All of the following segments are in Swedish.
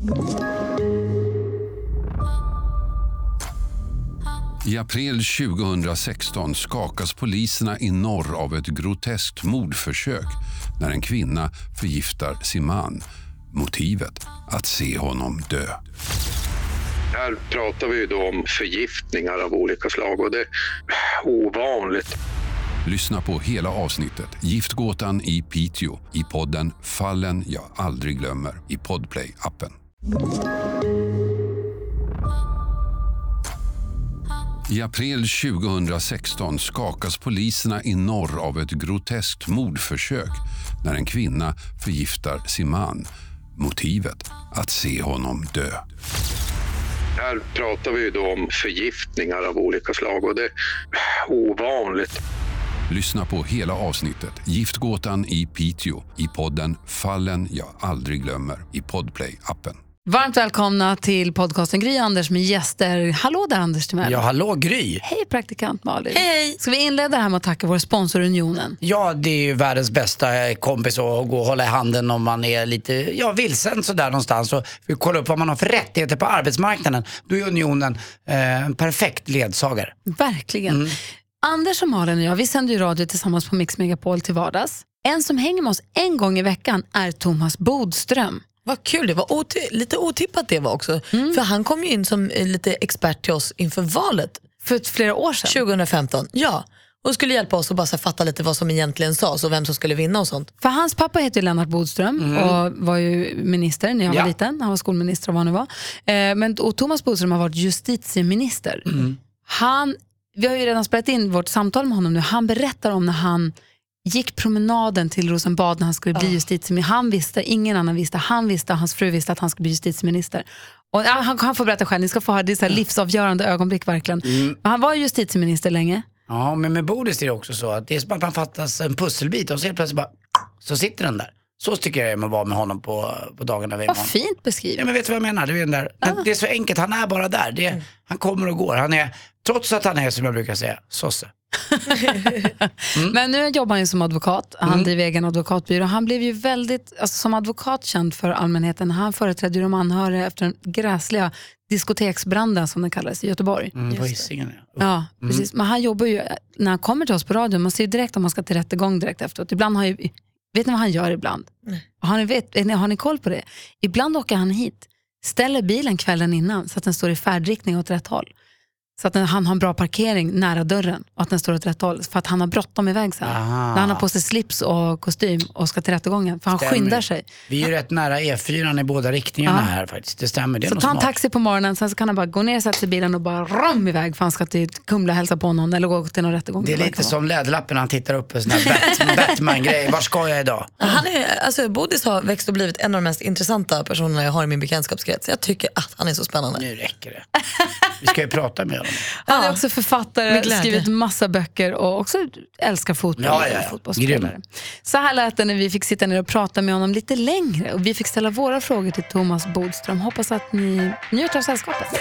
I april 2016 skakas poliserna i norr av ett groteskt mordförsök när en kvinna förgiftar sin man. Motivet att se honom dö. Här pratar vi då om förgiftningar av olika slag och det är ovanligt. Lyssna på hela avsnittet Giftgåtan i Piteå i podden Fallen jag aldrig glömmer i Podplay-appen. I april 2016 skakas poliserna i norr av ett groteskt mordförsök när en kvinna förgiftar sin man. Motivet att se honom dö. Här pratar vi då om förgiftningar av olika slag och det är ovanligt. Lyssna på hela avsnittet Giftgåtan i Piteå i podden Fallen jag aldrig glömmer i Podplay-appen. Varmt välkomna till podcasten Gry Anders med gäster. Hallå där Anders Timell. Ja, hallå Gry. Hej praktikant Malin. Hej. Ska vi inleda här med att tacka vår sponsor Unionen? Ja, det är ju världens bästa kompis att gå och hålla i handen om man är lite vilsen sådär någonstans och vill kolla upp vad man har för rättigheter på arbetsmarknaden. Då är Unionen en perfekt ledsagare. Verkligen. Anders och Malin och jag, vi sänder ju radio tillsammans på Mix Megapol till vardags. En som hänger med oss en gång i veckan är Thomas Bodström. Vad kul, det var lite otippat det var också. För han kom ju in som lite expert till oss inför valet. För flera år sedan. 2015, ja. Och skulle hjälpa oss att bara fatta lite vad som egentligen sades och vem som skulle vinna och sånt. För hans pappa heter ju Lennart Bodström och var ju minister när jag var liten. Han var skolminister och vad han nu var. Och Thomas Bodström har varit justitieminister. Vi har ju redan spelat in vårt samtal med honom nu. Han berättar om när han gick promenaden till Rosenbad när han skulle bli justitieminister. Han visste, ingen annan visste. Han visste, hans fru visste att han skulle bli justitieminister. Och han får berätta själv, ni ska få ha det så här livsavgörande ögonblick verkligen. Men han var justitieminister länge. Ja, men med Bodis är det också så att det är som att man fattas en pusselbit och så helt plötsligt bara, så sitter den där. Så tycker jag att vara med honom på dagarna. Vad fint beskrivet. Ja, men vet du vad jag menar? Det är så enkelt, han är bara där. Han kommer och går. Han är, trots att han är, som jag brukar säga, sosse. Men nu jobbar han ju som advokat. Han driver egen advokatbyrå. Han blev ju väldigt, som advokat känd för allmänheten. Han företrädde ju de anhöriga efter den gräsliga diskoteksbranden som den kallades i Göteborg. På Hisingen, ja, precis. Men han jobbar ju, när han kommer till oss på radio, man ser ju direkt om man ska till rättegång direkt efteråt. Ibland har ju, vet ni vad han gör ibland? Har ni koll på det? Ibland åker han hit, ställer bilen kvällen innan så att den står i färdriktning åt rätt håll. Så att han har en bra parkering nära dörren och att den står åt rätt håll. För att han har bråttom iväg sen. När han har på sig slips och kostym och ska till rättegången. För han skyndar sig. Vi är ju rätt nära E4 i båda riktningarna här faktiskt. Det stämmer. Det är så tar han taxi på morgonen, sen så kan han bara gå ner och sätta sig i bilen och bara rom iväg. För han ska till Kumla hälsa på någon eller gå till någon rättegång. Det är lite som Läderlappen när han tittar upp en sån här Batman-grej. Var ska jag idag? Han är, Bodis har växt och blivit en av de mest intressanta personerna jag har i min bekantskapskrets. Jag tycker att han är så spännande. Nu räcker det. Vi ska ju prata med honom. Han är också författare, skrivit massa böcker och också älskar fotboll och fotbollsspelare. Så här lät det när vi fick sitta ner och prata med honom lite längre och vi fick ställa våra frågor till Thomas Bodström. Hoppas att ni njuter av sällskapet.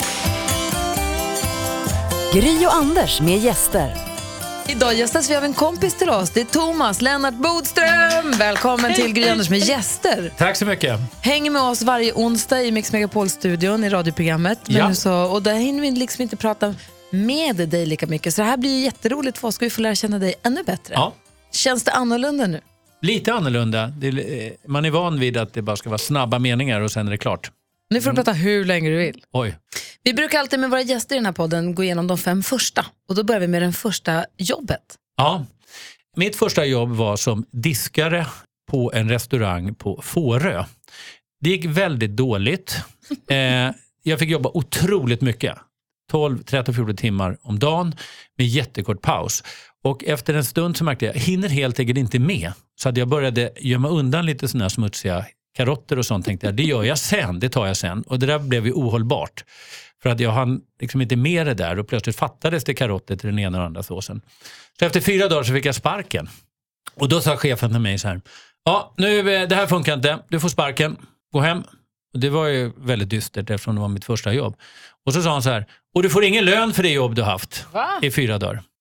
Gry och Anders med gäster. Idag gästas vi av en kompis till oss. Det är Thomas Lennart Bodström. Välkommen till Gry Anders med gäster. Tack så mycket. Hänger med oss varje onsdag i Mix Megapol-studion i radioprogrammet. Och där hinner vi liksom inte prata med dig lika mycket. Så det här blir ju jätteroligt för oss. Ska vi få lära känna dig ännu bättre? Ja. Känns det annorlunda nu? Lite annorlunda. Man är van vid att det bara ska vara snabba meningar och sen är det klart. Nu får du prata hur länge du vill. Oj. Vi brukar alltid med våra gäster i den här podden gå igenom de 5 första. Och då börjar vi med den första jobbet. Ja, mitt första jobb var som diskare på en restaurang på Fårö. Det gick väldigt dåligt. Jag fick jobba otroligt mycket. 12, 13, 14 timmar om dagen med jättekort paus. Och efter en stund så märkte jag hinner helt enkelt inte med. Så att jag började gömma undan lite såna här smutsiga karotter och sånt. Tänkte jag, det gör jag sen, det tar jag sen. Och det där blev ju ohållbart. För att jag hann liksom inte med det där och plötsligt fattades det karotter till den ena och andra såsen. Så efter 4 dagar så fick jag sparken. Och då sa chefen till mig så här: ja, nu, det här funkar inte, du får sparken, gå hem. Och det var ju väldigt dystert eftersom det var mitt första jobb. Och så sa han så här: och du får ingen lön för det jobb du haft i 4 dagar.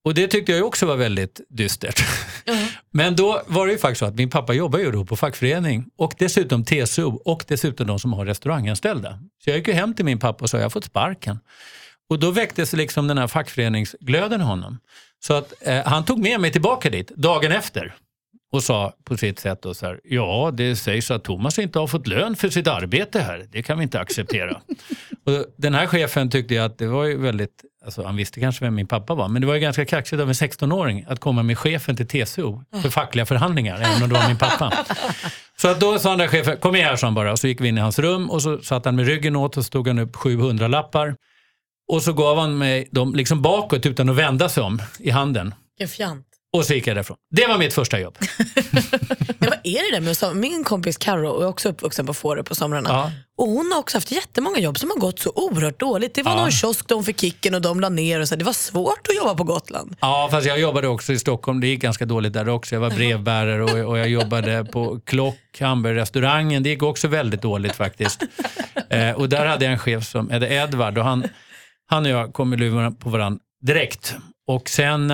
Och det tyckte jag ju också var väldigt dystert. Men då var det ju faktiskt så att min pappa jobbar ju då på fackförening och dessutom TCO och dessutom de som har restauranganställda. Så jag gick ju hem till min pappa och sa jag har fått sparken. Och då väcktes liksom den här fackföreningsglöden i honom. Så att han tog med mig tillbaka dit dagen efter och sa på sitt sätt då så här, ja det sägs att Thomas inte har fått lön för sitt arbete här. Det kan vi inte acceptera. Och den här chefen tyckte jag att det var ju väldigt, alltså han visste kanske vem min pappa var, men det var ju ganska kaxigt av en 16-åring att komma med chefen till TCO för fackliga förhandlingar, även om det var min pappa. Så att då sa den där chefen, kom med här, sa han bara. Och så gick vi in i hans rum och så satt han med ryggen åt och stod han upp 700-lappar. Och så gav han mig dem liksom bakåt utan att vända sig om i handen. Fjant. Och så gick jag därifrån. Det var mitt första jobb. Men vad är det där med så? Min kompis Karo är också uppvuxen på Fårö på somrarna. Ja. Och hon har också haft jättemånga jobb som har gått så oerhört dåligt. Det var någon kiosk de fick kicken och de la ner och så. Det var svårt att jobba på Gotland. Ja, fast jag jobbade också i Stockholm. Det gick ganska dåligt där också. Jag var brevbärare och jag jobbade på Hamburgerrestaurangen. Det gick också väldigt dåligt faktiskt. Och där hade jag en chef som hette Edvard och han och jag kom i luven på varandra direkt. Och sen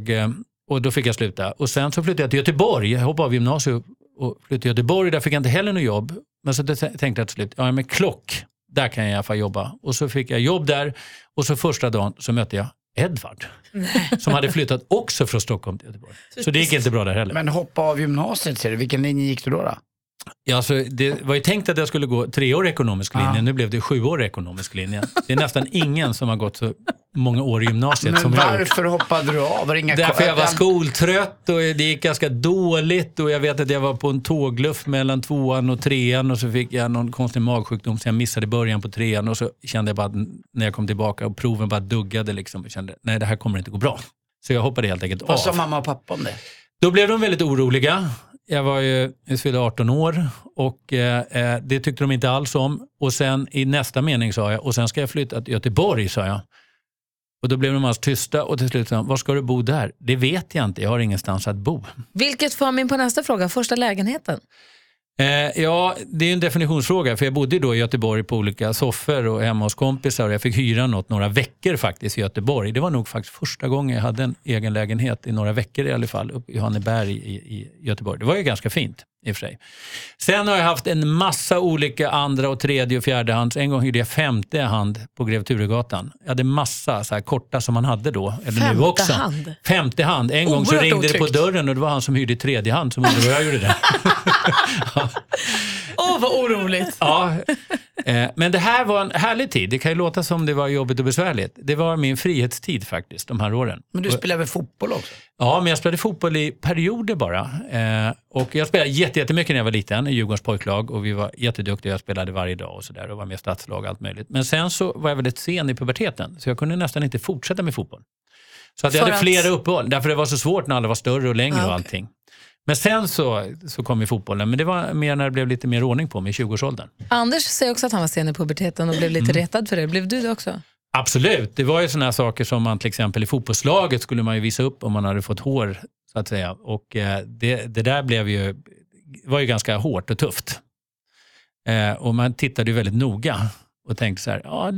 och då fick jag sluta. Och sen så flyttade jag till Göteborg. Jag hoppade av gymnasiet och flyttade till Göteborg. Där fick jag inte heller något jobb. Men så tänkte jag till slut, ja men där kan jag i alla fall jobba. Och så fick jag jobb där. Och så första dagen så mötte jag Edvard. Som hade flyttat också från Stockholm till Göteborg. Så det gick inte bra där heller. Men hoppa av gymnasiet, ser du. Vilken linje gick du då? Ja, alltså, det var ju tänkt att jag skulle gå 3-årig ekonomisk linje. Nu blev det 7-årig ekonomisk linje. Det är nästan ingen som har gått så många år i gymnasiet men som jag. Men varför hoppade du av? Därför jag var skoltrött och det gick ganska dåligt. Och jag vet att jag var på en tågluff mellan 2:an och 3:an. Och så fick jag någon konstig magsjukdom så jag missade början på 3:an. Och så kände jag bara när jag kom tillbaka och proven bara duggade liksom. Och kände, nej det här kommer inte gå bra. Så jag hoppade helt enkelt av. Vad sa mamma och pappa om det? Då blev de väldigt oroliga. Jag fyllde 18 år och det tyckte de inte alls om. Och sen i nästa mening sa jag, och sen ska jag flytta till Göteborg, sa jag. Och då blev de alltså tysta och till slut sa var ska du bo där? Det vet jag inte, jag har ingenstans att bo. Vilket får mig på nästa fråga, första lägenheten? Ja, det är en definitionsfråga för jag bodde då i Göteborg på olika soffor och hemma hos kompisar och jag fick hyra några veckor faktiskt i Göteborg. Det var nog faktiskt första gången jag hade en egen lägenhet i några veckor i alla fall uppe i Johanneberg i Göteborg. Det var ju ganska fint i och för sig. Sen har jag haft en massa olika andra och tredje och fjärde hands. En gång hyrde jag 5:e hand på Grev Turegatan. Jag hade massa så här korta som man hade då. Eller nu också. 5:e hand. En gång så ringde det på dörren och det var han som hyrde 3:e hand som undrade vad jag gjorde där. Vad oroligt. Ja, men det här var en härlig tid. Det kan ju låta som det var jobbigt och besvärligt. Det var min frihetstid faktiskt, de här åren. Men du spelade väl fotboll också? Ja, men jag spelade fotboll i perioder bara. Och jag spelade jättemycket när jag var liten i Djurgårdens pojklag. Och vi var jätteduktiga, jag spelade varje dag och sådär. Och var med i stadslag och allt möjligt. Men sen så var jag väldigt sen i puberteten. Så jag kunde nästan inte fortsätta med fotboll. Så att jag hade flera uppehåll. Därför det var så svårt när alla var större och längre och allting. Men sen så kom ju fotbollen. Men det var mer när det blev lite mer ordning på mig i 20-årsåldern. Anders säger också att han var sen i puberteten och blev lite retad för det. Blev du det också? Absolut. Det var ju såna här saker som man till exempel i fotbollslaget skulle man ju visa upp om man hade fått hår så att säga. Och det där var ju ganska hårt och tufft. Och man tittade ju väldigt noga. Och tänkte så här, ja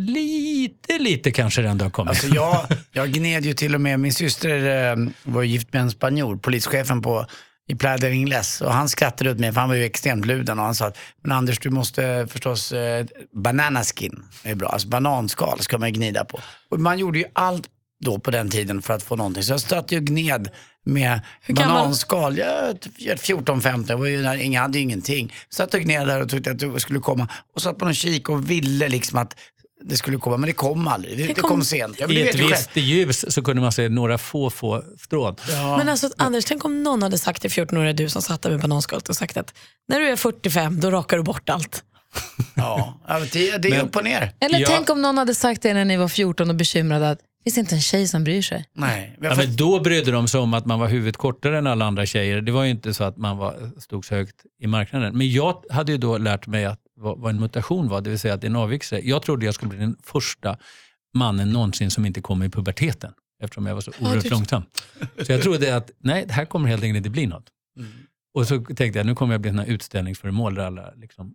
lite kanske det ändå har kommit. Alltså jag gned ju till och med, min syster var gift med en spanjor, polischefen i Playa del Ingles. Och han skrattade ut mig för han var ju extremt luden. Och han sa att, men Anders du måste förstås bananaskin är bra. Alltså bananskal ska man gnida på. Och man gjorde ju allt då på den tiden för att få någonting. Så jag stötte ju gned med bananskal. Jag 14-15, jag hade ju ingenting. Så jag gned där och tyckte att det skulle komma. Och satt på någon kik och ville liksom att det skulle komma, men det kom aldrig. Det kom sent. I ett visst ljus så kunde man se några få strån. Ja. Men alltså Anders, tänk om någon hade sagt till 14-åriga du som satt där med bananskalet och sagt att när du är 45 då rakar du bort allt. Ja, det är upp och ner. Eller tänk om någon hade sagt det när ni var 14 och bekymrade att finns inte en tjej som bryr sig. Nej. Men då brydde de sig om att man var huvudet kortare än alla andra tjejer. Det var ju inte så att man stod så högt i marknaden. Men jag hade ju då lärt mig att vad en mutation var, det vill säga att det är en avvikelse. Jag trodde jag skulle bli den första mannen någonsin som inte kom i puberteten. Eftersom jag var så oerhört långsam. Så jag trodde att nej, det här kommer helt enkelt inte bli något. Och så tänkte jag, nu kommer jag bli den här utställningsföremål där alla liksom...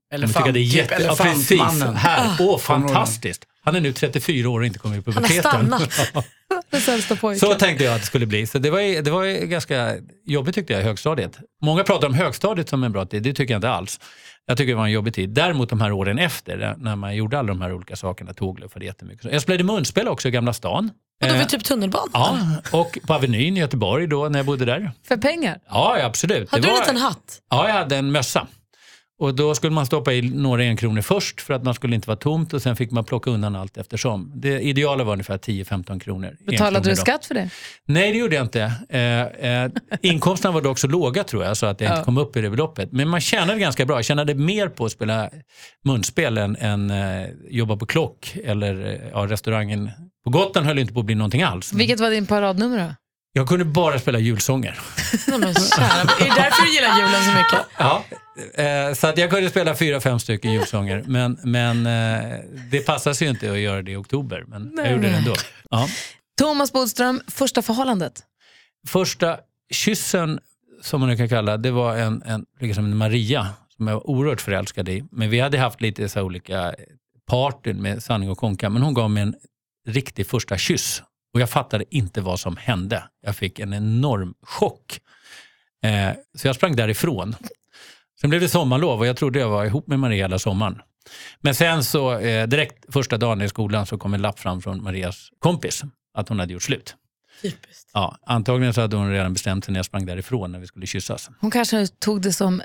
Elefantmannen. Här, fantastiskt. Han är nu 34 år och inte kommer i puberteten. Han har stannat. Så tänkte jag att det skulle bli. Så det var ju ganska jobbigt tyckte jag i högstadiet. Många pratar om högstadiet som en bra tid. Det tycker jag inte alls. Jag tycker det var en jobbig tid. Däremot de här åren efter, när man gjorde alla de här olika sakerna, tågluffade jättemycket. Jag spelade munspel också i Gamla stan. Och då var typ tunnelbanan? Ja, och på Avenyn i Göteborg då när jag bodde där. För pengar? Ja, absolut. Hade du en liten hatt? Ja, jag hade en mössa. Och då skulle man stoppa i några 1 kronor först för att man skulle inte vara tomt och sen fick man plocka undan allt eftersom. Det ideala var ungefär 10-15 kronor. Betalade du skatt för det? Nej, det gjorde jag inte. Inkomsterna var dock så låga tror jag så att jag inte kom upp i det beloppet. Men man tjänade ganska bra. Jag tjänade mer på att spela munspel än jobba på Klock eller restaurangen. På Gotland höll inte på att bli någonting alls. Vilket var din paradnummer då? Jag kunde bara spela julsånger. Nej, men kära. Är det därför du gillar julen så mycket? Ja, så att jag kunde spela 4-5 stycken julsånger. Men det passade sig ju inte att göra det i oktober. Men jag gjorde det ändå. Ja. Thomas Bodström, första förhållandet? Första kyssen, som man nu kan kalla, det var en Maria som jag var oerhört förälskad i. Men vi hade haft lite så olika partyn med sanning och konka. Men hon gav mig en riktig första kyss. Och jag fattade inte vad som hände. Jag fick en enorm chock. Så jag sprang därifrån. Sen blev det sommarlov och jag trodde jag var ihop med Maria hela sommaren. Men sen så direkt första dagen i skolan så kom en lapp fram från Marias kompis. Att hon hade gjort slut. Typiskt. Ja, antagligen så hade hon redan bestämt sig när jag sprang därifrån när vi skulle kyssas. Hon kanske tog det som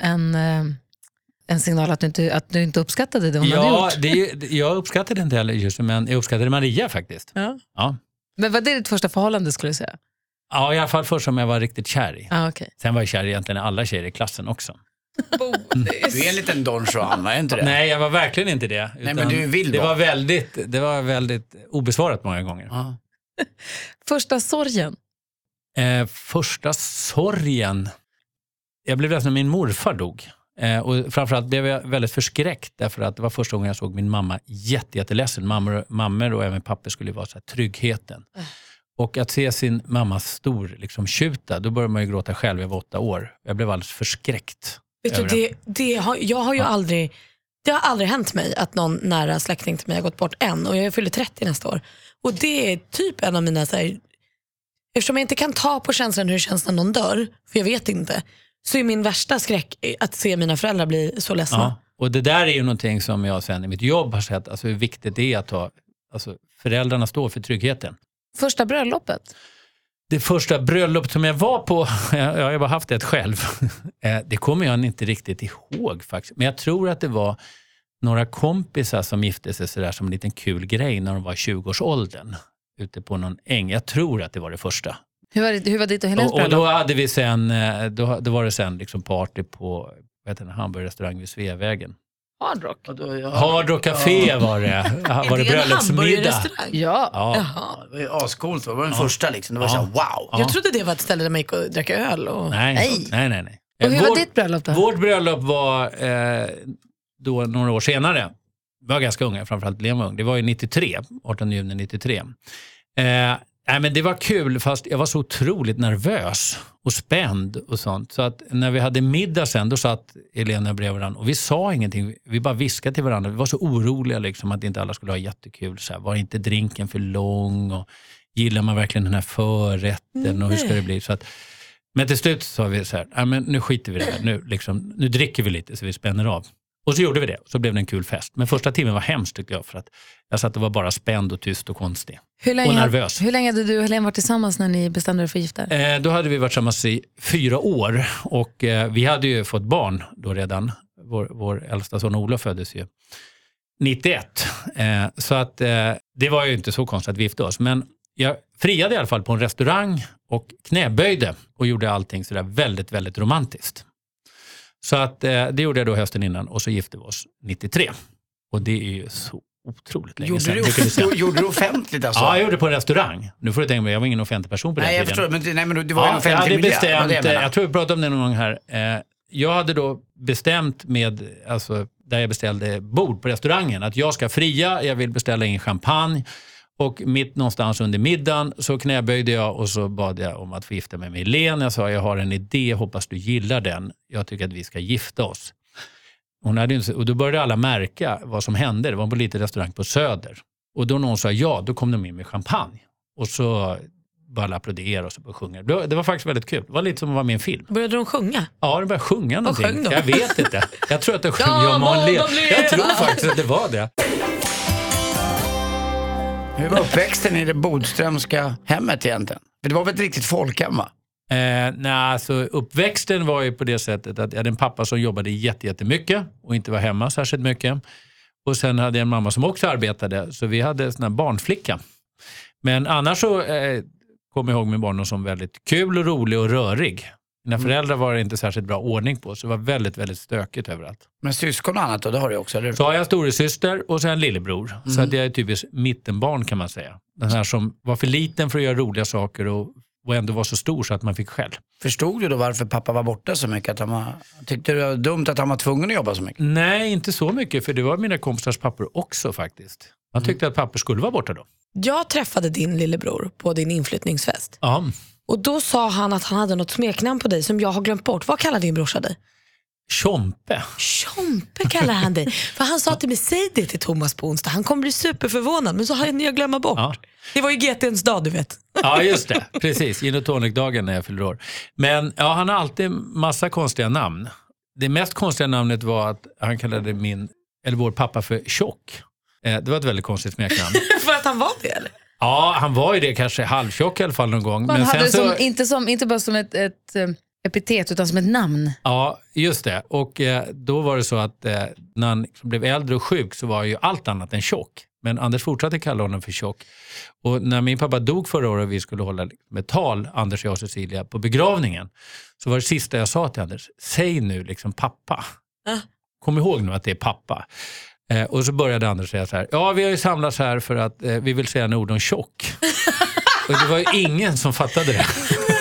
en signal att du inte uppskattade det hon hade gjort. Jag uppskattade inte heller kyssen, men jag uppskattade Maria faktiskt. Ja. Men var det ditt första förhållande skulle du säga? Ja, i alla fall först som jag var riktigt kär i. Okay. Sen var jag kär egentligen alla tjejer i klassen också. Du är en liten Don Juan, var inte det? Nej, jag var verkligen inte det. Nej, men du vill det var väldigt obesvarat många gånger. Första sorgen? Första sorgen? Jag blev ledsen när min morfar dog. Och framförallt blev jag väldigt förskräckt därför att det var första gången jag såg min mamma jätteledsen. Mammor och även papper skulle vara så här, tryggheten. Och att se sin mamma stor liksom tjuta, då började man ju gråta själv. Jag var 8 år. Jag blev alldeles förskräckt. Vet du, jag har ju aldrig, det har aldrig hänt mig att någon nära släkting till mig har gått bort än. Och jag fyller 30 nästa år. Och det är typ en av mina så här, eftersom jag inte kan ta på känslan hur det känns när någon dör, för jag vet inte, så är min värsta skräck att se mina föräldrar bli så ledsna. Ja, och det där är ju någonting som jag sen i mitt jobb har sett, alltså hur viktigt det är att ha, alltså föräldrarna står för tryggheten. Första bröllopet? Det första bröllopet som jag var på, jag har bara haft ett själv, det kommer jag inte riktigt ihåg faktiskt. Men jag tror att det var några kompisar som gifte sig sådär som en liten kul grej när de var 20-årsåldern. Ute på någon äng. Jag tror att det var det första. Hur var ditt och Helens bröllop? Och då hade vi sen, då var det sen liksom party på hamburgerrestaurang vid Sveavägen. Hard Rock? Hard Rock Café var det. Var det bröllopsmiddag? Ja. Det var ju ascoolt. Det var den första liksom. Det var så här, wow. Jag trodde det var ett ställe där man gick och drack öl. Och... Nej. Och hur var ditt bröllop då? Vårt bröllop var då några år senare. Vi var ganska unga, framförallt Lena var ung. Det var ju 93, 18 juni 93. Men det var kul, fast jag var så otroligt nervös och spänd och sånt. Så att när vi hade middag sen, då satt Elena bredvid varandra och vi sa ingenting. Vi bara viskade till varandra. Vi var så oroliga liksom att inte alla skulle ha jättekul. Så här, var inte drinken för lång och gillar man verkligen den här förrätten och hur ska det bli? Så att, men till slut sa vi så här, men nu skiter vi i det här. Nu dricker vi lite så vi spänner av. Och så gjorde vi det. Så blev det en kul fest. Men första timmen var hemskt tyckte jag. För att jag satt och var bara spänd och tyst och konstig. Och nervös. Hur länge hade du och Helene varit tillsammans när ni bestämde er för gifta? Då hade vi varit tillsammans i 4 år. Och vi hade ju fått barn då redan. Vår äldsta son Olof föddes ju 91. Så att det var ju inte så konstigt att vi gifte oss. Men jag friade i alla fall på en restaurang. Och knäböjde. Och gjorde allting sådär väldigt, väldigt romantiskt. Så att det gjorde jag då hösten innan och så gifte vi oss 93. Och det är ju så otroligt länge sedan. Gjorde du offentligt alltså? Ja, jag gjorde det på en restaurang. Nu får du tänka mig, jag var ingen offentlig person på den tiden. Jag förstår, men det var en offentlig miljö. Jag tror vi pratade om det någon gång här. Jag hade då bestämt med, alltså där jag beställde bord på restaurangen, att jag ska fria, jag vill beställa in champagne. Och mitt någonstans under middagen så knäböjde jag och så bad jag om att få gifta mig med Helene. Jag sa, jag har en idé, hoppas du gillar den. Jag tycker att vi ska gifta oss. Och då började alla märka vad som hände. Det var på lite restaurang på Söder. Och då någon sa ja, då kom de in med champagne. Och så bara applådera och så bara sjunga. Det var faktiskt väldigt kul. Det var lite som att vara med i en film. Började de sjunga? Ja, de började sjunga någonting. Vad sjöng de? Jag vet inte. Jag tror att de sjöng Jag tror faktiskt att det var det. Hur var uppväxten i det Bodströmska hemmet egentligen? För det var väl ett riktigt folkhem, va? Nej, alltså uppväxten var ju på det sättet att jag hade en pappa som jobbade jättemycket och inte var hemma särskilt mycket. Och sen hade jag en mamma som också arbetade, så vi hade en sån här barnflicka. Men annars så kommer jag ihåg min barndom som väldigt kul och rolig och rörig. Mina föräldrar var det inte särskilt bra ordning på, så det var väldigt, väldigt stökigt överallt. Men syskon och annat då, det har du också, eller? Så har jag en storasyster och sen en lillebror. Så att jag är typiskt mittenbarn kan man säga. Den här som var för liten för att göra roliga saker och ändå var så stor så att man fick skäll. Förstod du då varför pappa var borta så mycket? Tyckte du det var dumt att han var tvungen att jobba så mycket? Nej, inte så mycket, för det var mina kompisars pappor också faktiskt. Man tyckte att pappa skulle vara borta då. Jag träffade din lillebror på din inflyttningsfest. Ja. Och då sa han att han hade något smeknamn på dig som jag har glömt bort. Vad kallar din brorsa dig? Tjompe. Tjompe kallar han dig. För han sa till mig, säg det till Thomas på onsdag. Han kommer bli superförvånad, men så har jag glömma bort. Ja. Det var ju GT:ns dag, du vet. Ja, just det. Precis. Gin och tonic-dagen när jag fyller år. Men ja, han har alltid massa konstiga namn. Det mest konstiga namnet var att han kallade vår pappa för Tjock. Det var ett väldigt konstigt smeknamn. För att han var det, eller? Ja, han var ju det, kanske halvtjock i alla fall någon gång. Man hade det inte bara som ett epitet utan som ett namn. Ja, just det. Och då var det så att när han blev äldre och sjuk så var ju allt annat än tjock. Men Anders fortsatte kalla honom för Tjock. Och när min pappa dog förra året och vi skulle hålla med tal, Anders, jag och Cecilia, på begravningen, så var det sista jag sa till Anders, säg nu liksom pappa. Kom ihåg nu att det är pappa. Och så började Anders säga så här, ja, vi har ju samlats här för att vi vill säga en ord om tjock. Och det var ju ingen som fattade det.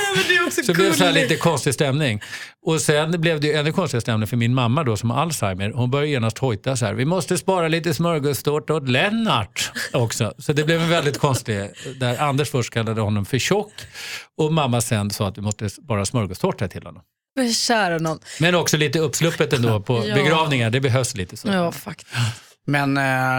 Så det blev så här lite konstig stämning. Och sen blev det ju ännu konstig stämning för min mamma då som har Alzheimer. Hon började genast hojta så här, vi måste spara lite smörgåstårta åt Lennart också. Så det blev en väldigt konstig, där Anders först kallade honom för Tjock. Och mamma sen sa att vi måste spara smörgåstårta till honom. Men kära någon. Men också lite uppsluppet ändå på begravningar, det behövs lite så. Ja, faktiskt. Men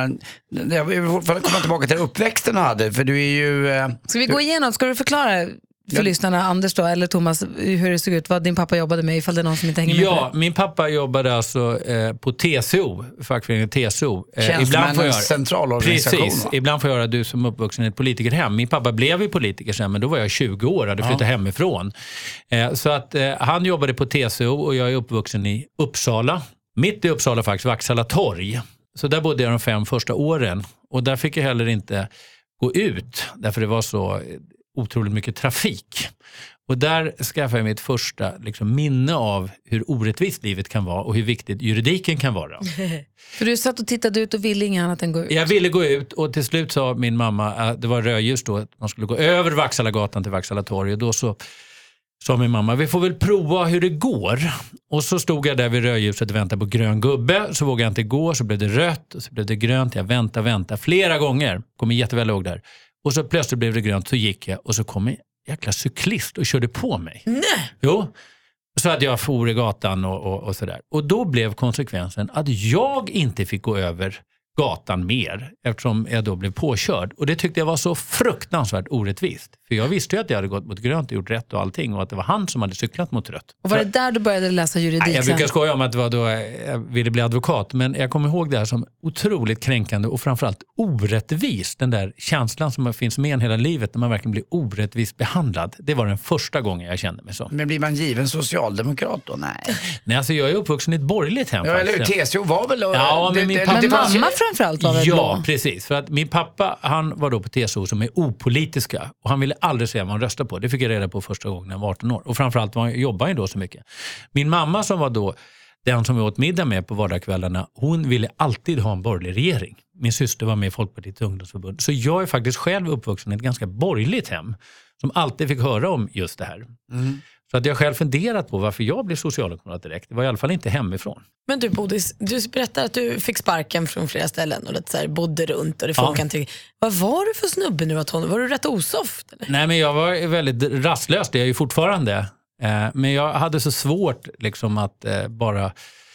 jag vill fortfarande komma tillbaka till uppväxten du hade, för du är ju... Ska vi gå igenom, ska du förklara för lyssnarna, Anders då, eller Thomas, hur det såg ut, vad din pappa jobbade med, ifall det är någon som inte hänger med? Ja, min pappa jobbade alltså på TCO, fackföreningen TCO. Tjänstemännens centralorganisation. Precis, ibland får jag höra du som uppvuxen i ett politikerhem. Min pappa blev ju politiker sen, men då var jag 20 år, hade flyttat hemifrån. Så att han jobbade på TCO och jag är uppvuxen i Uppsala. Mitt i Uppsala faktiskt, Vaksala torg. Så där bodde jag de 5 första åren. Och där fick jag heller inte gå ut, därför det var så otroligt mycket trafik. Och där skaffade jag mitt första minne av hur orättvist livet kan vara och hur viktigt juridiken kan vara. För du satt och tittade ut och ville inget annat än gå ut? Jag ville gå ut och till slut sa min mamma, det var rödljus då, att man skulle gå över Vaksalagatan till Vaksala torg. Och då så sa min mamma, vi får väl prova hur det går. Och så stod jag där vid rödljuset och väntade på grön gubbe. Så vågade jag inte gå, så blev det rött och så blev det grönt. Jag väntade flera gånger. Kommer jätteväl ihåg där. Och så plötsligt blev det grönt, så gick jag och så kom en jäkla cyklist och körde på mig. Nej! Jo, så att jag for i gatan och sådär. Och då blev konsekvensen att jag inte fick gå över gatan mer eftersom jag då blev påkörd. Och det tyckte jag var så fruktansvärt orättvist. För jag visste ju att jag hade gått mot grönt och gjort rätt och allting och att det var han som hade cyklat mot rött. Och var det där du började läsa juridik? Jag brukar skoja om att det var då jag ville bli advokat, men jag kommer ihåg det här som otroligt kränkande och framförallt orättvist. Den där känslan som finns med en hela livet när man verkligen blir orättvist behandlad. Det var den första gången jag kände mig så. Men blir man given socialdemokrat då? Nej, alltså jag är uppvuxen i ett borgerligt hem. Ja, eller hur? TCO var väl... Ja, men min pappa... Men mamma framförallt var väl blå? Ja, precis. För att min pappa, han var då på TCO som är opolitiska. Och han ville aldrig säga vad han röstade på. Det fick jag reda på första gången när jag var 18 år. Och framförallt jobbade han då så mycket. Min mamma som var då den som vi åt middag med på vardagskvällarna, hon ville alltid ha en borgerlig regering. Min syster var med i Folkpartiets ungdomsförbund. Så jag är faktiskt själv uppvuxen i ett ganska borgerligt hem. Som alltid fick höra om just det här. Mm. Så att jag själv funderat på varför jag blev socialdemokrat direkt. Det var i alla fall inte hemifrån. Men du Bodis, du berättade att du fick sparken från flera ställen och lite så här, bodde runt och det folk kan tycka. Vad var du för snubbe nu? Var du rätt osoft? Eller? Nej, men jag var väldigt rastlös, det är jag ju fortfarande. Men jag hade så svårt att bara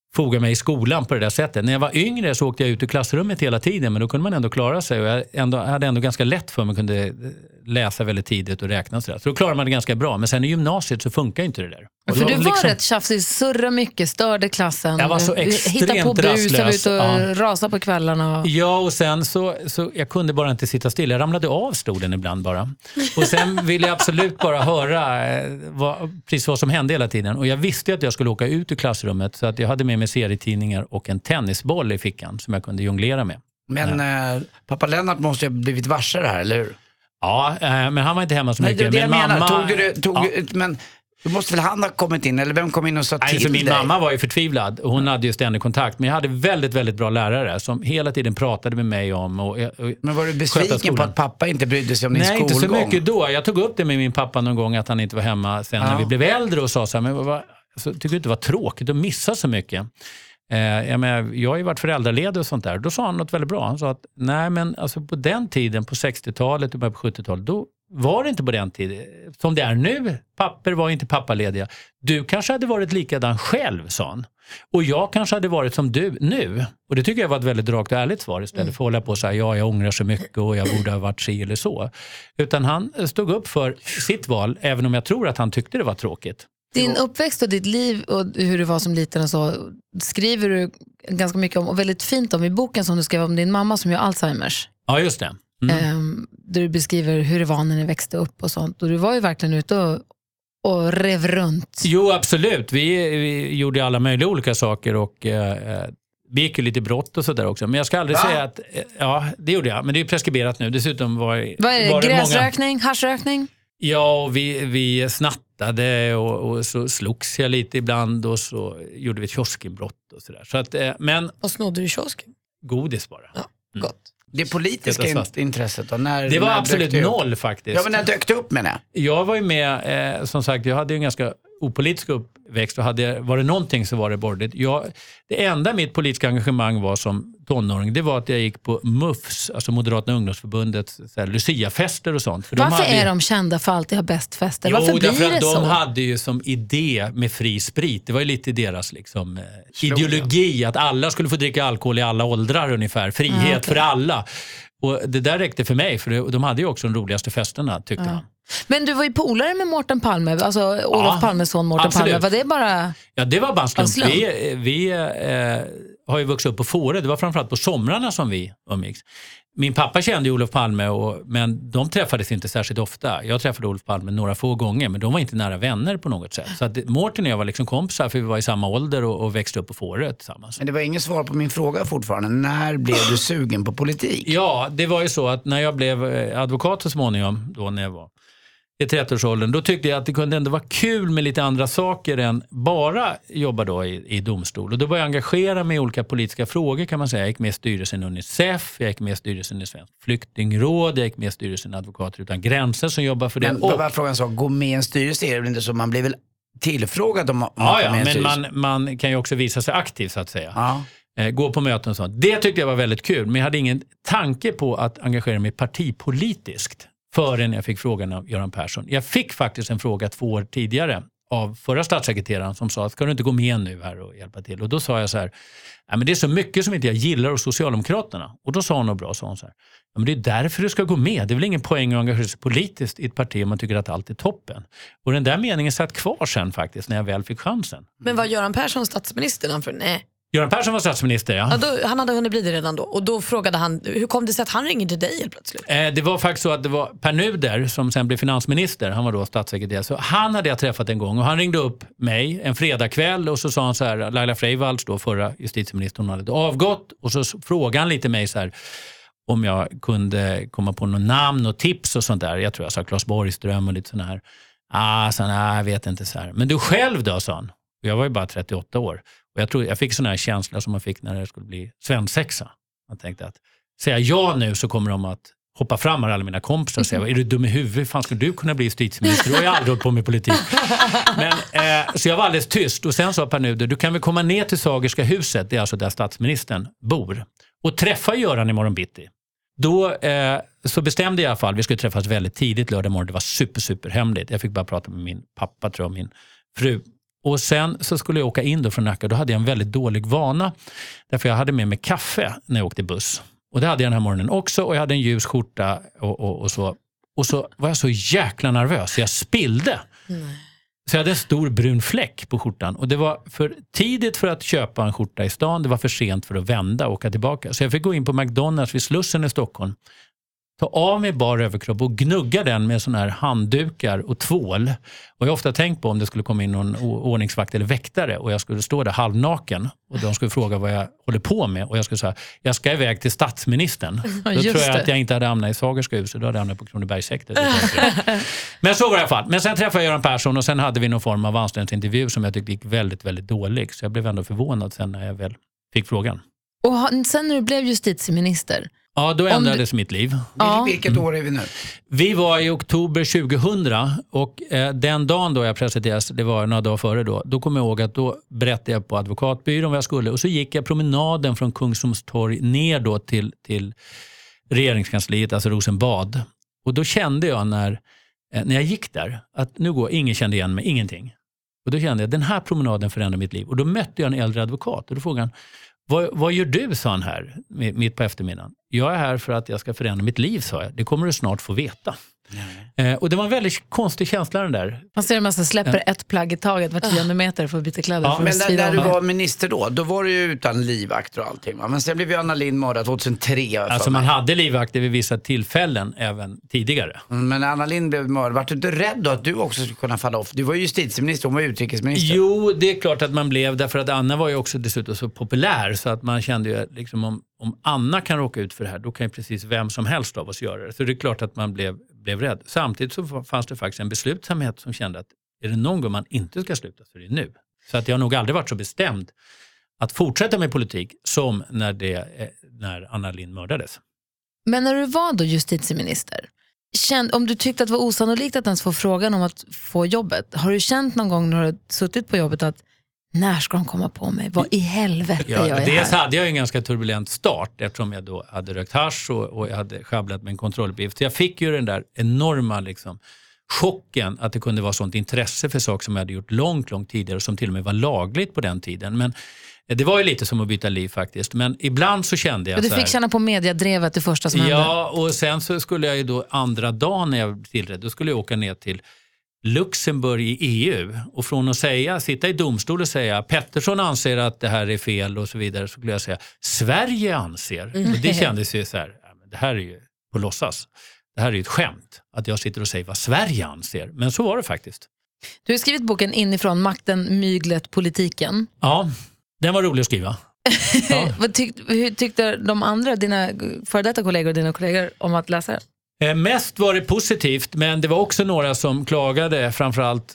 foga mig i skolan på det där sättet. När jag var yngre så åkte jag ut ur klassrummet hela tiden, men då kunde man ändå klara sig, och jag hade ändå ganska lätt för mig, kunde läsa väldigt tidigt och räkna så då klarade man det ganska bra, men sen i gymnasiet så funkar inte det där. För du var rätt tjafsig, surra mycket, störde klassen. Jag var så extremt hitta på bus, rastlös. ut och rasa på kvällarna. Ja, och sen så jag kunde bara inte sitta still. Jag ramlade av stolen ibland bara. Och sen ville jag absolut bara höra precis vad som hände hela tiden. Och jag visste att jag skulle åka ut ur klassrummet, så att jag hade med mig serietidningar och en tennisboll i fickan som jag kunde jonglera med. Men pappa Lennart måste ju ha blivit varse det här, eller hur? Ja, men han var inte hemma så mycket. Det men mamma... Men du måste väl han ha kommit in, eller vem kom in och sa till dig? Min mamma var ju förtvivlad. Hon hade ju ständig kontakt. Men jag hade väldigt, väldigt bra lärare som hela tiden pratade med mig om. Men var du besviken på att pappa inte brydde sig om din skolgång? Nej, inte så mycket då. Jag tog upp det med min pappa någon gång att han inte var hemma sen när vi blev äldre och sa så här, men tycker du inte det var tråkigt att missa så mycket? Jag har ju varit föräldraledig och sånt där. Då sa han något väldigt bra. Han sa att nej, men alltså på den tiden, på 60-talet och på 70-talet, då var det inte på den tiden som det är nu. Papper var inte pappalediga. Du kanske hade varit likadan själv, sa han. Och jag kanske hade varit som du nu. Och det tycker jag var ett väldigt rakt och ärligt svar, istället för att hålla på och säga jag ångrar så mycket och jag borde ha varit si eller så. Utan han stod upp för sitt val, även om jag tror att han tyckte det var tråkigt. Din uppväxt och ditt liv och hur du var som liten och så skriver du ganska mycket om, och väldigt fint om i boken som du skrev om din mamma som ju har Alzheimers. Ja, just det. Där du beskriver hur det var när ni växte upp och sånt. Och du var ju verkligen ute och rev runt. Jo, absolut. Vi gjorde alla möjliga olika saker och vi gick ju lite brott och sådär också. Men jag ska aldrig säga att... Ja, det gjorde jag. Men det är ju preskriberat nu. Dessutom vad är det? Gräsrökning? Haschrökning? Ja, och vi snattade och så slogs jag lite ibland och så gjorde vi ett kioskinbrott och sådär. Så att, men... Och snodde du kiosken? Godis bara. Ja, gott. Det politiska intresset då? Det var absolut noll faktiskt. Ja, men när dök det upp med det? Jag var ju med, som sagt, jag hade ju en ganska opolitisk uppväxt och var det någonting så var det borgerligt. Det enda mitt politiska engagemang var som tonåring, det var att jag gick på MUFs, alltså Moderata ungdomsförbundets Lucia-fester och sånt. För varför är de kända för att alltid ha bäst fester? Varför blir därför att det så? De hade ju som idé med fri sprit. Det var ju lite deras liksom, ideologi att alla skulle få dricka alkohol i alla åldrar ungefär. Frihet för alla. Och det där räckte för mig, för de hade ju också de roligaste festerna, tyckte jag. Men du var ju polare med Mårten Palme, alltså Olof Palmes son Mårten Palme. Var det bara... Ja, det var bara en slump. Vi har ju vuxit upp på Fårö. Det var framförallt på somrarna som vi umgicks. Min pappa kände ju Olof Palme, men de träffades inte särskilt ofta. Jag träffade Olof Palme några få gånger, men de var inte nära vänner på något sätt. Så att Mårten och jag var liksom kompisar, för vi var i samma ålder och växte upp på Fårö tillsammans. Men det var ingen svar på min fråga fortfarande. När blev du sugen på politik? Ja, det var ju så att när jag blev advokat så småningom, då när jag var i 30-årsåldern, då tyckte jag att det kunde ändå vara kul med lite andra saker än bara jobba då i domstol. Och då började jag engagera mig i olika politiska frågor, kan man säga. Jag gick med i styrelsen UNICEF, jag gick med i styrelsen i Svensk flyktingråd, jag gick med i styrelsen Advokater utan gränser som jobbar för det. Men vad var frågan så? Gå med i en styrelse är det väl inte så? Man blir väl tillfrågad om men man kan ju också visa sig aktiv, så att säga. Ja. Gå på möten och sånt. Det tyckte jag var väldigt kul, men jag hade ingen tanke på att engagera mig partipolitiskt förrän jag fick frågan av Göran Persson. Jag fick faktiskt en fråga 2 år tidigare av förra statssekreteraren som sa att ska du inte gå med nu här och hjälpa till? Och då sa jag så här, men det är så mycket som inte jag gillar hos Socialdemokraterna. Och då sa hon något bra, sa hon så här, men det är därför du ska gå med. Det är väl ingen poäng att engagera sig politiskt i ett parti om man tycker att allt är toppen. Och den där meningen satt kvar sen faktiskt när jag väl fick chansen. Men var Göran Persson statsminister? Nej. Göran Persson var statsminister, ja. Han hade hunnit bli det redan då. Och då frågade han, hur kom det sig att han ringde till dig helt plötsligt? Det var faktiskt så att det var Per Nuder som sen blev finansminister. Han var då statssekreterare. Så han hade jag träffat en gång och han ringde upp mig en fredagkväll och så sa han så här, Laila Freivalds då, förra justitieministern, hon hade avgått. Och så frågade han lite mig så här, om jag kunde komma på någon namn och tips och sånt där. Jag tror jag sa Claes Borgström och lite sån här. Jag vet inte så här. Men du själv då, sa han. Jag var ju bara 38 år. Och jag tror jag fick såna här känslor som man fick när det skulle bli svensexa. Man tänkte att säga ja nu så kommer de att hoppa fram med alla mina kompisar och säga, är du dum i huvudet? Hur fan skulle du kunna bli justitieminister? Och jag har aldrig hållit på med politik. Men, så jag var alldeles tyst. Och sen sa Per Nuder, du kan väl komma ner till Sagerska huset, det är alltså där statsministern bor, och träffa Göran imorgon bitti. Då så bestämde jag i alla fall, vi skulle träffas väldigt tidigt lördag morgon. Det var super hemligt. Jag fick bara prata med min pappa, tror jag, min fru. Och sen så skulle jag åka in då från Nacka. Då hade jag en väldigt dålig vana. Därför jag hade med mig kaffe när jag åkte buss. Och det hade jag den här morgonen också. Och jag hade en ljus skjorta och så. Och så var jag så jäkla nervös. Så jag spillde. Så jag hade en stor brun fläck på skjortan. Och det var för tidigt för att köpa en skjorta i stan. Det var för sent för att vända och åka tillbaka. Så jag fick gå in på McDonalds vid Slussen i Stockholm. Ta av mig bara överkropp och gnugga den med såna här handdukar och tvål. Och jag har ofta tänkt på om det skulle komma in någon ordningsvakt eller väktare och jag skulle stå där halvnaken och de skulle fråga vad jag håller på med och jag skulle säga, jag ska iväg till statsministern. Då tror jag att jag inte hade hamnat i Sagerska huset, då hade jag hamnat på Kronobergshäktet. Men så var det i alla fall. Men sen träffade jag Göran Persson och sen hade vi någon form av anställningsintervju som jag tyckte gick väldigt, väldigt dålig. Så jag blev ändå förvånad sen när jag väl fick frågan. Och sen när du blev justitieminister? Ja, då ändrades mitt liv. Vilket år är vi nu? Vi var i oktober 2000 och den dagen då jag presenterades, det var några dagar före då kom jag ihåg att då berättade jag på advokatbyrån vad jag skulle och så gick jag promenaden från Kungsholmstorg ner då till regeringskansliet, alltså Rosenbad. Och då kände jag när jag gick där att ingen kände igen mig, ingenting. Och då kände jag den här promenaden förändrar mitt liv. Och då mötte jag en äldre advokat och då frågade han, vad gör du, sa han här mitt på eftermiddagen. Jag är här för att jag ska förändra mitt liv, sa jag. Det kommer du snart få veta. Och det var en väldigt konstig känsla den där. Man ser att man släpper ett plagg i taget var 10 meter för att byta kläder. Ja, men när du var minister då var du ju utan livvakter och allting. Va? Men sen blev ju Anna Lindh mördad 2003. Alltså man hade livvakter vid vissa tillfällen även tidigare. Men när Anna Lindh blev mördad, var du inte rädd då att du också skulle kunna falla off? Du var ju justitieminister, hon var utrikesminister. Jo, det är klart att man blev, därför att Anna var ju också dessutom så populär så att man kände ju liksom om Anna kan råka ut för det här, då kan ju precis vem som helst av oss göra det. Så det är klart att man blev rädd. Samtidigt så fanns det faktiskt en beslutsamhet som kände att är det någon gång man inte ska sluta så är det nu. Så att jag har nog aldrig varit så bestämd att fortsätta med politik som när Anna Lindh mördades. Men när du var då justitieminister, om du tyckte att det var osannolikt att ens få frågan om att få jobbet, har du känt någon gång när du har suttit på jobbet att när ska de komma på mig? Vad i helvete gör jag här? Dels hade jag en ganska turbulent start eftersom jag då hade rökt hasch och jag hade sjabblat med en kontrolluppgift. Så jag fick ju den där enorma chocken att det kunde vara sånt intresse för saker som jag hade gjort långt tidigare och som till och med var lagligt på den tiden. Men det var ju lite som att byta liv faktiskt. Men ibland så kände jag du fick känna på mediadrevet det första som hände? Ja, och sen så skulle jag ju då andra dagen när jag tillträdde, då skulle jag åka ner till Luxemburg i EU och från att sitta i domstol och säga Pettersson anser att det här är fel och så vidare, så skulle jag säga Sverige anser. Och det kändes ju så här, det här är ju på låtsas. Det här är ju ett skämt att jag sitter och säger vad Sverige anser. Men så var det faktiskt. Du har skrivit boken Inifrån makten, myglet, politiken. Ja, den var rolig att skriva. Ja. Hur tyckte de andra, dina före detta kollegor och dina kollegor om att läsa det? Mest var det positivt, men det var också några som klagade, framförallt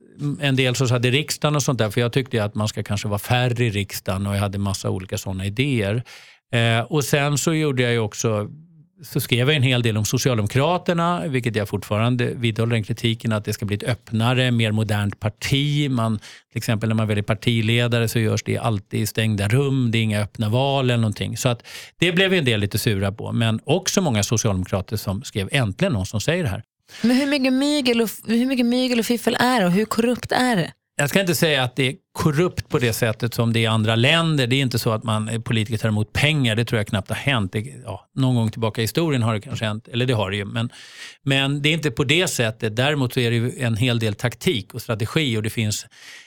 en del som hade riksdagen och sånt där, för jag tyckte att man ska kanske vara färre i riksdagen och jag hade massa olika sådana idéer. Och sen så gjorde jag ju också, så skrev jag en hel del om Socialdemokraterna, vilket jag fortfarande vidhåller den kritiken att det ska bli ett öppnare, mer modernt parti. Till exempel när man väljer partiledare så görs det alltid i stängda rum, det är inga öppna val eller någonting. Så att det blev en del lite sura på, men också många socialdemokrater som skrev äntligen någon som säger det här. Men hur mycket mygel och fiffel är det och hur korrupt är det? Jag ska inte säga att det är korrupt på det sättet som det är i andra länder. Det är inte så att politiker tar emot pengar. Det tror jag knappt har hänt. Någon gång tillbaka i historien har det kanske hänt. Eller det har det ju. Men det är inte på det sättet. Däremot så är det ju en hel del taktik och strategi. Och det finns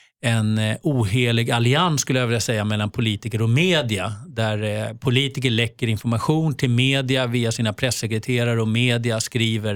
en ohelig allians skulle jag vilja säga mellan politiker och media. Där politiker läcker information till media via sina pressekreterare och media skriver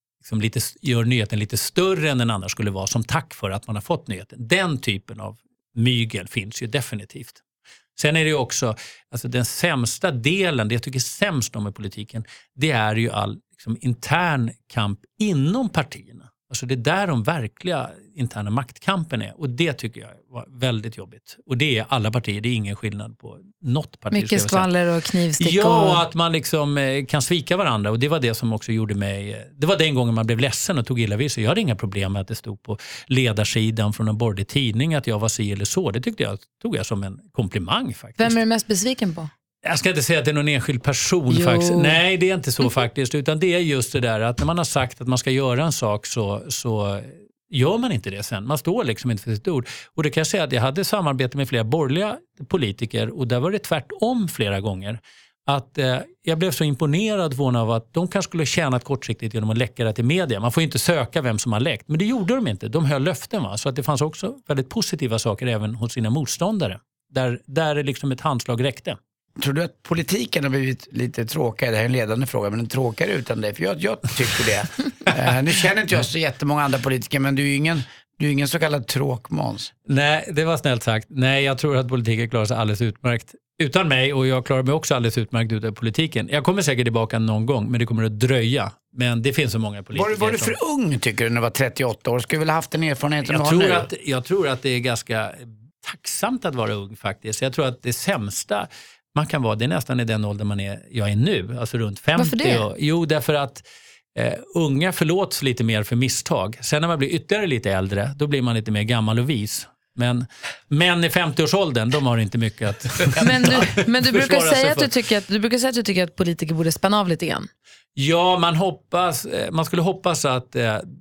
gör nyheten lite större än den annars skulle vara som tack för att man har fått nyheten. Den typen av mygel finns ju definitivt. Sen är det ju också, alltså den sämsta delen, det jag tycker sämst om i politiken, det är ju all intern kamp inom partierna. Alltså det är där de verkliga interna maktkampen är. Och det tycker jag var väldigt jobbigt. Och det är alla partier, det är ingen skillnad på något parti. Mycket skvaller och knivstick. Ja, och att man kan svika varandra. Och det var det som också gjorde mig... Det var den gången man blev ledsen och tog illa vid sig. Jag hade inga problem med att det stod på ledarsidan från en borgerlig tidning att jag var si eller så. Det tog jag som en komplimang faktiskt. Vem är du mest besviken på? Jag ska inte säga att det är någon enskild person faktiskt. Nej, det är inte så faktiskt. Utan det är just det där att när man har sagt att man ska göra en sak så gör man inte det sen. Man står liksom inte för sitt ord. Och det kan jag säga att jag hade samarbete med flera borgerliga politiker och där var det tvärtom flera gånger. Att jag blev så imponerad av att de kanske skulle tjänat kortsiktigt genom att läcka det till media. Man får inte söka vem som har läckt. Men det gjorde de inte. De höll löften. Va? Så att det fanns också väldigt positiva saker även hos sina motståndare. Där liksom ett handslag räckte. Tror du att politiken har blivit lite tråkigare? Det här är en ledande fråga, men en tråkigare utan det. För jag tycker det. Nu känner inte jag så jättemånga andra politiker, men du är ingen så kallad tråkmåns. Nej, det var snällt sagt. Nej, jag tror att politiken klarar sig alldeles utmärkt utan mig och jag klarar mig också alldeles utmärkt utan politiken. Jag kommer säkert tillbaka någon gång, men det kommer att dröja. Men det finns så många politiker. Var du för ung tycker du när du var 38 år? Skulle du väl ha haft en erfarenhet jag tror att det är ganska tacksamt att vara ung faktiskt. Jag tror att det sämsta man kan vara, det är nästan i den ålder jag är nu, alltså runt 50. Varför det? Jo, därför att unga förlåts lite mer för misstag. Sen när man blir ytterligare lite äldre, då blir man lite mer gammal och vis. Men män i 50-årsåldern, de har inte mycket att Men du brukar säga att du tycker att politiker borde spänna av lite grann. Ja, man skulle hoppas att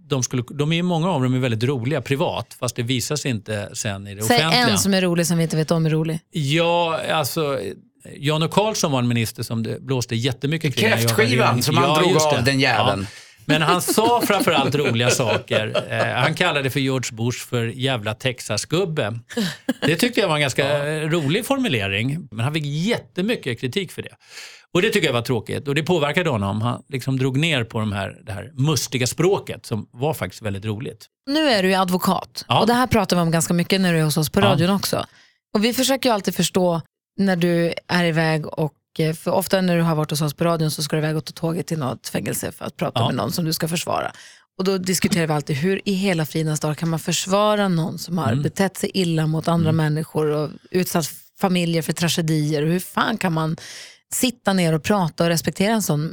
de är många av dem är väldigt roliga privat, fast det visar sig inte sen i det offentliga. Säg en som är rolig som vi inte vet om är rolig. Ja, alltså Jan och Karlsson var en minister som det blåste jättemycket kring. Kräftskivan som han drog av den jäveln. Ja. Men han sa framförallt roliga saker. Han kallade för George Bush för jävla Texas-gubbe. Det tyckte jag var en ganska rolig formulering. Men han fick jättemycket kritik för det. Och det tycker jag var tråkigt. Och det påverkade honom. Han liksom drog ner på det här mustiga språket som var faktiskt väldigt roligt. Nu är du ju advokat. Ja. Och det här pratar vi om ganska mycket när du är hos oss på radion också. Och vi försöker ju alltid förstå när du är iväg och för ofta när du har varit hos oss på radion så ska du iväg och ta tåget till något fängelse för att prata med någon som du ska försvara. Och då diskuterar vi alltid hur i hela fridens dag kan man försvara någon som har betett sig illa mot andra människor och utsatt familjer för tragedier. Och hur fan kan man sitta ner och prata med och respektera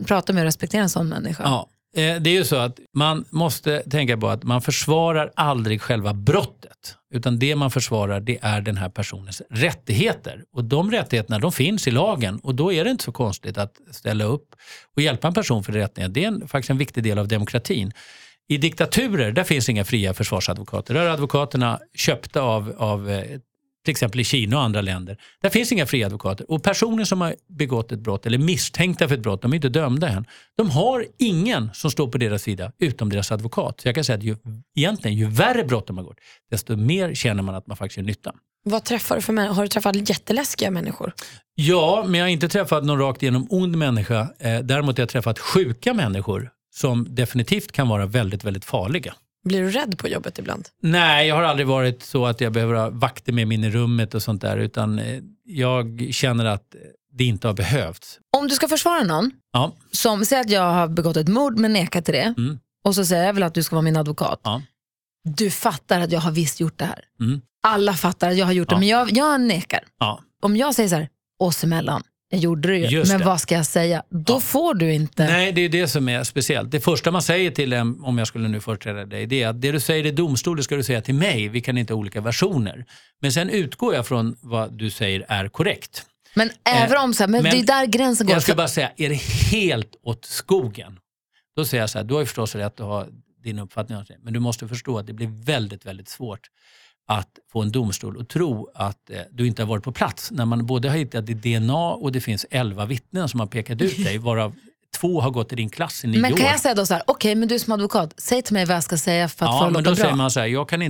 en sån människa? Ja. Det är ju så att man måste tänka på att man försvarar aldrig själva brottet. Utan det man försvarar, det är den här personens rättigheter. Och de rättigheterna, de finns i lagen. Och då är det inte så konstigt att ställa upp och hjälpa en person för rättigheter. Det är faktiskt en viktig del av demokratin. I diktaturer, där finns inga fria försvarsadvokater. Där är advokaterna köpta av till exempel i Kina och andra länder. Där finns inga fria advokater. Och personer som har begått ett brott eller misstänkta för ett brott, de är inte dömda än. De har ingen som står på deras sida utom deras advokat. Så jag kan säga att ju värre brott de har gått, desto mer känner man att man faktiskt gör nytta. Vad träffar du för människor? Har du träffat jätteläskiga människor? Ja, men jag har inte träffat någon rakt igenom ond människa. Däremot har jag träffat sjuka människor som definitivt kan vara väldigt, väldigt farliga. Blir du rädd på jobbet ibland? Nej, jag har aldrig varit så att jag behöver ha vakter med mig in i rummet och sånt där. Utan jag känner att det inte har behövts. Om du ska försvara någon, som säger att jag har begått ett mord men nekar till det. Och så säger jag väl att du ska vara min advokat. Ja. Du fattar att jag har visst gjort det här. Alla fattar att jag har gjort det, men jag nekar. Ja. Om jag säger så här, oss emellan. Jag gjorde det ju, men vad ska jag säga? Då får du inte... Nej, det är det som är speciellt. Det första man säger till en, om jag skulle nu företräda dig, det är att det du säger i domstol, det ska du säga till mig. Vi kan inte ha olika versioner. Men sen utgår jag från vad du säger är korrekt. Men även om så här, men det är där gränsen går. Jag ska bara säga, är det helt åt skogen? Då säger jag så här, du har ju förstås rätt att ha din uppfattning om det. Men du måste förstå att det blir väldigt, väldigt svårt att få en domstol och tro att du inte har varit på plats. När man både har hittat ditt DNA och det finns 11 vittnen som har pekat ut dig, varav 2 har gått i din klass i 9 år. Men kan jag säga då så här, okej, men du som advokat, säg till mig vad jag ska säga för att få det men då bra. Säger man så här,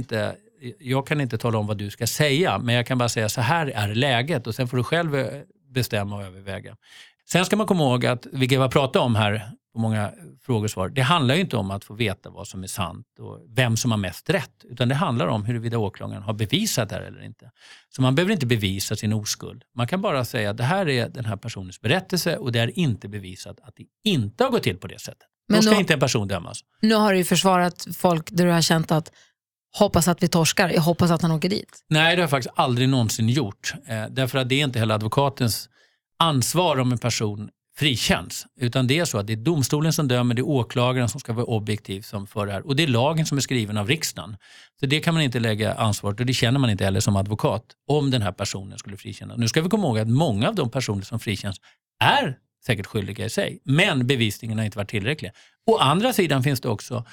jag kan inte tala om vad du ska säga, men jag kan bara säga så här är läget och sen får du själv bestämma och överväga. Sen ska man komma ihåg att, vilket jag pratar om här på många frågesvar, det handlar ju inte om att få veta vad som är sant och vem som har mest rätt, utan det handlar om huruvida åklagaren har bevisat det här eller inte. Så man behöver inte bevisa sin oskuld. Man kan bara säga att det här är den här personens berättelse och det är inte bevisat att det inte har gått till på det sättet. Men då ska inte en person dömas. Nu har du ju försvarat folk där du har känt att hoppas att vi torskar, jag hoppas att han åker dit. Nej, det har jag faktiskt aldrig någonsin gjort. Därför att det är inte heller advokatens ansvar om en person frikänns, utan det är så att det är domstolen som dömer, det är åklagaren som ska vara objektiv som för det här. Och det är lagen som är skriven av riksdagen. Så det kan man inte lägga ansvaret, och det känner man inte heller som advokat, om den här personen skulle frikännas. Nu ska vi komma ihåg att många av de personer som frikänns är säkert skyldiga i sig, men bevisningen har inte varit tillräcklig. Å andra sidan finns det också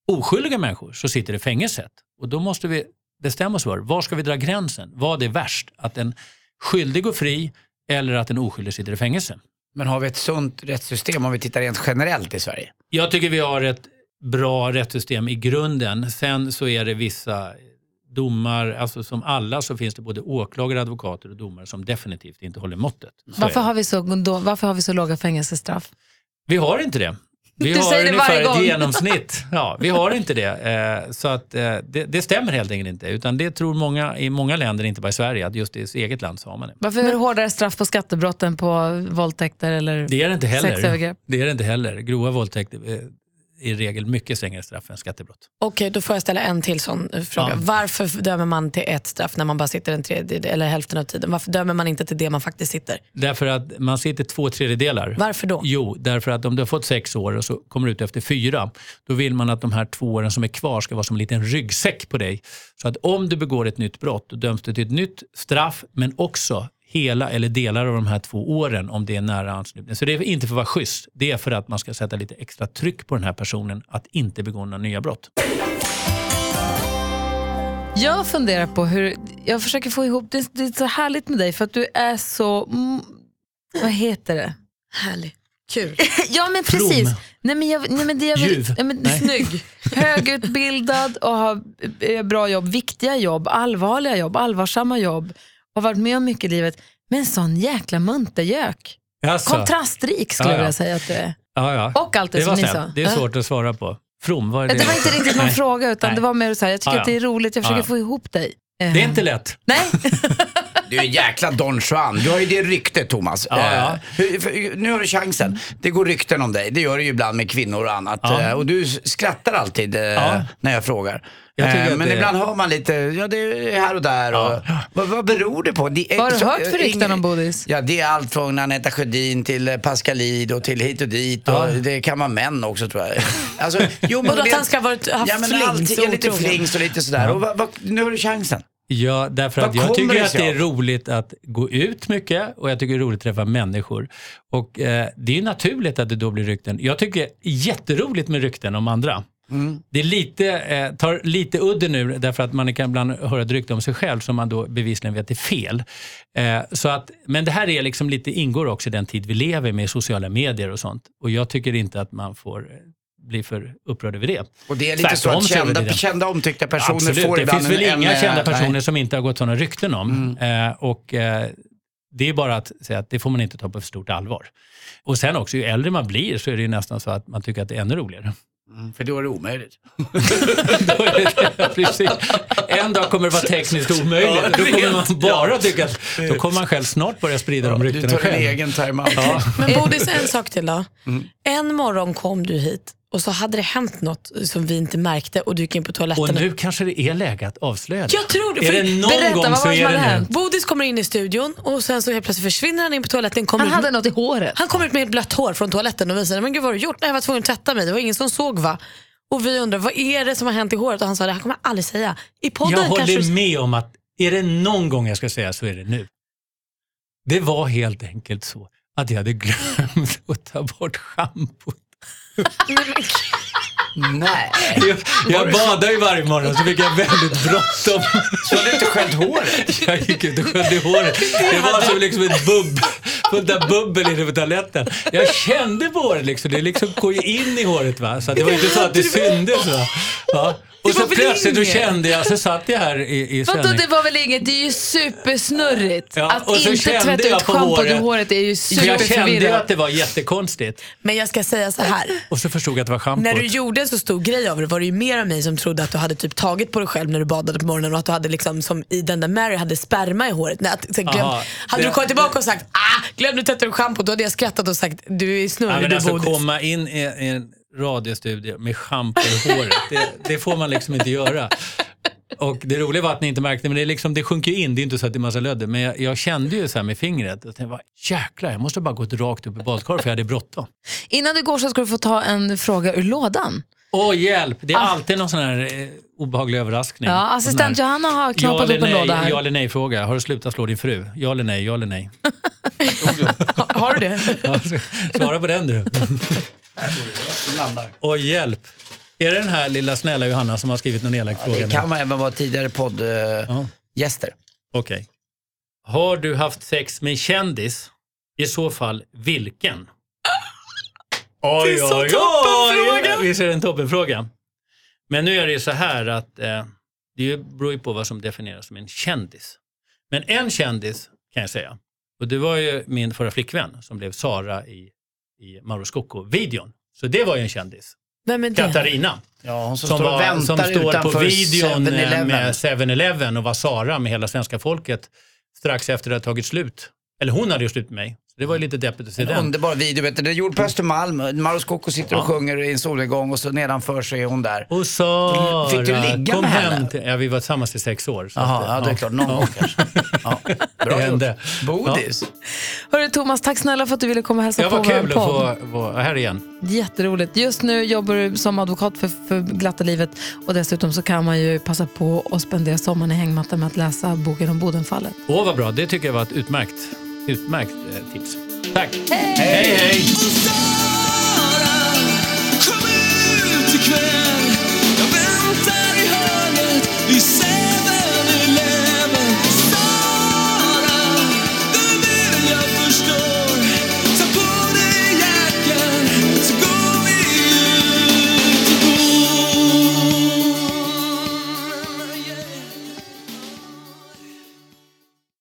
oskyldiga människor så sitter i fängelset. Och då måste vi bestämma oss för, var ska vi dra gränsen? Vad är värst? Att en skyldig går fri eller att en oskyldig sitter i fängelse? Men har vi ett sunt rättssystem om vi tittar rent generellt i Sverige? Jag tycker vi har ett bra rättssystem i grunden. Sen så är det vissa domar, alltså som alla så finns det både åklagare, advokater och domare som definitivt inte håller måttet. Varför har vi så låga fängelsestraff? Vi har inte det. Vi Du har säger det varje ungefär gång. ett genomsnitt. Ja, vi har inte det. Så att det stämmer helt enkelt inte. Utan det tror många i många länder, inte bara i Sverige, att just i eget land så har man det. Varför är det hårdare straff på skattebrotten på våldtäkter eller Det är det inte heller. sexövergrepp? Det är det inte heller. Grova våldtäkter i regel mycket strängare straff än skattebrott. Okej, då får jag ställa en till sån fråga. Ja. Varför dömer man till ett straff när man bara sitter en tredjedel eller hälften av tiden? Varför dömer man inte till det man faktiskt sitter? Därför att man sitter 2/3. Varför då? Jo, därför att om du har fått 6 år och så kommer du ut efter 4, då vill man att de här 2 åren som är kvar ska vara som en liten ryggsäck på dig. Så att om du begår ett nytt brott, då döms du till ett nytt straff, men också hela eller delar av de här 2 åren om det är nära anslutning. Så det är inte för att vara schysst. Det är för att man ska sätta lite extra tryck på den här personen att inte begå några nya brott. Jag funderar på hur, jag försöker få ihop, det är så härligt med dig för att du är så, vad heter det? Härlig. Kul. Ja men precis. From. Nej men det jag vill, Ljuv. Nej. snygg, högutbildad och har bra jobb, viktiga jobb, allvarliga jobb, allvarsamma jobb och varit med om mycket i livet. Men sån jäkla muntergök. Jaså. Kontrastrik skulle jag vilja säga att du är. Ja. Och allt det Det som var ni sa. snällt. Det är svårt att svara på. From, vad är det? Det var inte riktigt någon Nej. fråga utan Nej. det var mer så här, jag tycker Ja. att det är roligt, jag försöker Ja. få ihop dig. Det är inte lätt. Nej. Du är en jäkla Don Juan. Du har ju det ryktet, Thomas. Ja. Nu har du chansen. Det går rykten om dig. Det gör det ju ibland med kvinnor och annat. Ja. Och du skrattar alltid när jag frågar. Jag tycker att Men det- ibland hör man lite, ja det är här och där. Och, vad beror det på? Det är, Vad har du så- hört för rykten om Bodis? Ja, det är allt från Anetta Sjödin till Pascalid och till hit och dit. Och det kan vara män också, tror jag. Alltså, jo, men Och att vet- han ska ha haft ja, men flings alltid, och lite otrogen. flings och lite sådär. Och nu har du chansen. Ja, därför Vad att jag kommer tycker det att sig det är av? roligt att gå ut mycket och jag tycker det är roligt att träffa människor. Och det är ju naturligt att det då blir rykten. Jag tycker det är jätteroligt med rykten om andra. Det är lite, tar lite udden nu därför att man kan ibland höra ett rykte om sig själv som man då bevisligen vet är fel. Så att, men det här är liksom lite, ingår också i den tid vi lever med sociala medier och sånt. Och jag tycker inte att man får bli för upprörd över det. Och det är lite Tvärtom så att är det kända omtyckta personer Absolut, får det ibland finns väl inga kända personer nej. som inte har gått sådana rykten om. Det är bara att säga att det får man inte ta på för stort allvar. Och sen också, ju äldre man blir så är det ju nästan så att man tycker att det är ännu roligare. För då är det omöjligt. Då är det, precis. En dag kommer det vara tekniskt omöjligt. Då kommer man bara tycka att då kommer man själv snart börja sprida de Du ryktena tar din själv. egen time-out. Ja. Men Bodis, en sak till då. En morgon kom du hit och så hade det hänt något som vi inte märkte och du gick in på toaletten. Och nu kanske det är läge att avslöja det. Jag tror det. Är för det någon Berätta, gång vad så var det som är det hade nu. hänt? Bodis kommer in i studion och sen så helt plötsligt försvinner han in på toaletten. Han hade något i håret. Han kommer ut med ett blött hår från toaletten och visar, men gud vad har du gjort? Nej, jag var tvungen att tvätta mig, det var ingen som såg va? Och vi undrar, vad är det som har hänt i håret? Och han sa, det här kommer jag aldrig säga. I podden Jag kanske håller med om att är det någon gång jag ska säga så är det nu. Det var helt enkelt så att jag hade glömt att ta bort schampot. Nej. Jag badar ju varje morgon så fick jag väldigt bråttom. Så har du inte skönt håret? Jag gick ut och sköljde håret. Det var som liksom ett fullt av bubbel inne på toaletten. Jag kände på håret liksom. Det liksom går ju in i håret va. Så det var inte så att det syndes va. Ja. Och så var väl plötsligt då inget? kände jag, så satt jag här i Vadå, sändning. det var väl inget, det är ju supersnurrigt. Ja, och att så inte kände tvätta jag ut på schampot ur håret. håret är ju Jag kände ju superförvirrat. att det var jättekonstigt. Men jag ska säga så här. Och så förstod jag att det var schampot. När du gjorde en så stor grej av det var det ju mer av mig som trodde att du hade typ tagit på dig själv när du badade på morgonen och att du hade liksom som i den där Mary hade sperma i håret. Nej, att, så, Aha, hade det- du kommit tillbaka och sagt glömde tvätta ur schampot, då hade jag skrattat och sagt du är snurrig, Ja, men du alltså Bodis. komma in i en radiostudio med schampo i håret, det får man liksom inte göra. Och det roliga var att ni inte märkte, men det, är liksom, det sjunker in, det är inte så att det är massa lödder. Men jag kände ju så här med fingret att jag var jäklar, jag måste bara gå rakt upp i badkar för jag hade bråttom. Innan du går så ska du få ta en fråga ur lådan. Åh hjälp, det är alltid någon sån här obehaglig överraskning. Ja, assistent Johanna har knappat upp en låda här. Ja eller nej fråga, har du slutat slå din fru? Ja eller nej, ja eller nej. Har du det? Ja, svara på den du. Åh hjälp. Är det den här lilla snälla Johanna som har skrivit någon elak fråga? Det kan man även vara tidigare poddgäster. Okej. Har du haft sex med kändis? I så fall, vilken? Oj, det är så toppenfråga! Visst är det en toppenfråga? Men nu är det så här att det beror ju på vad som definieras som en kändis. Men en kändis kan jag säga. Och det var ju min förra flickvän som blev Sara i Mauro Scocco-videon. Så det var ju en kändis. Vem är det? Ja, Katarina. hon Som står på videon 7-Eleven. med 7-Eleven och var Sara med hela svenska folket strax efter att det tagit slut. Eller hon hade ju slut med mig. Så det var ju lite deppigt att se den. Underbar video, vet du. Det är gjord på Östermalm. Mauro Scocco sitter och sjunger i en solnedgång och så nedanför så är hon där. Och Sara, Fick du ligga kom med hem henne? till, vi var tillsammans i 6 år. Så Jaha, ja, det är klart. Någon gång kanske. Ja. Bra gjort. Bodis. Hörru Thomas, tack snälla för att du ville komma och hälsa på var vår kul podd. att få vara här igen. Jätteroligt. Just nu jobbar du som advokat för glatta livet och dessutom så kan man ju passa på att spendera sommaren i hängmattan med att läsa boken om Bodenfallet. Vad bra. Det tycker jag var ett utmärkt tips. Tack. Hej, hej.